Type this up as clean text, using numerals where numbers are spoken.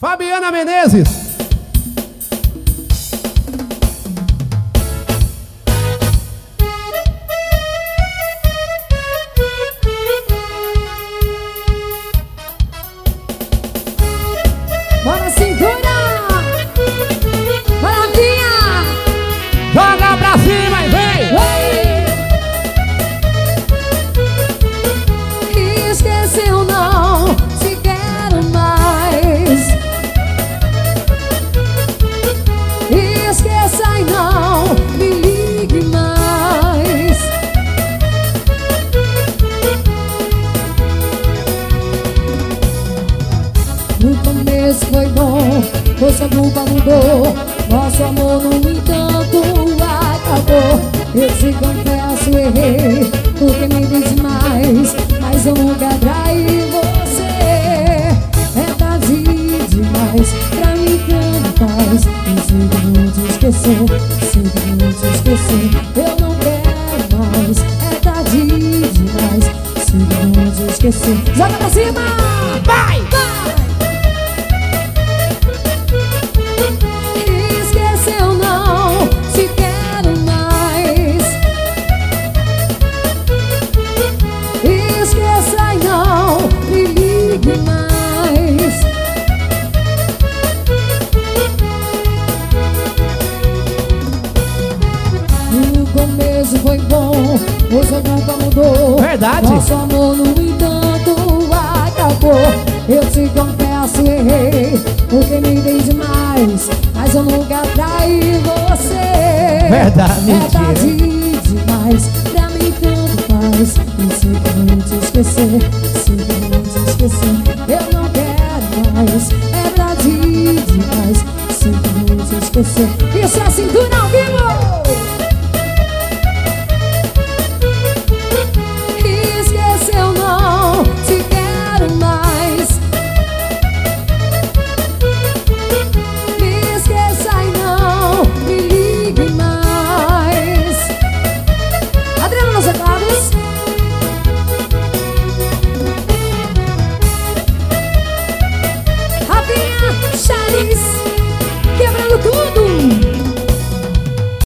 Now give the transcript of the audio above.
Fabiana Menezes. Bora, cintura! Maravilha! Joga pra cima e vem! Esqueceu não, te quero mais. Esqueça e não me ligue mais. No começo foi bom, hoje a culpa mudou. Nosso amor no entanto acabou. Eu te confesso, errei, porque me dei demais, mas eu nunca traí você. É tarde demais pra mim cantar. Eu sei que vou te esquecer, sei que vou te esquecer. Eu não quero mais, é tarde demais, sei que vou te esquecer. Joga pra cima! Vai! Vai! Esqueceu não, te quero mais. Esqueça e não me ligue mais. No começo foi bom, hoje a culpa mudou. Verdade. Nosso amor no entanto acabou. Eu te confesso, errei, porque me dei demais, mas eu nunca traí você. Verdade, é mentira. tarde demais, pra mim tanto faz. Eu sei que vou te esquecer, sei que vou te esquecer. Eu não quero mais, é tarde demais, sei que vou te esquecer. Isso é cintura ao vivo!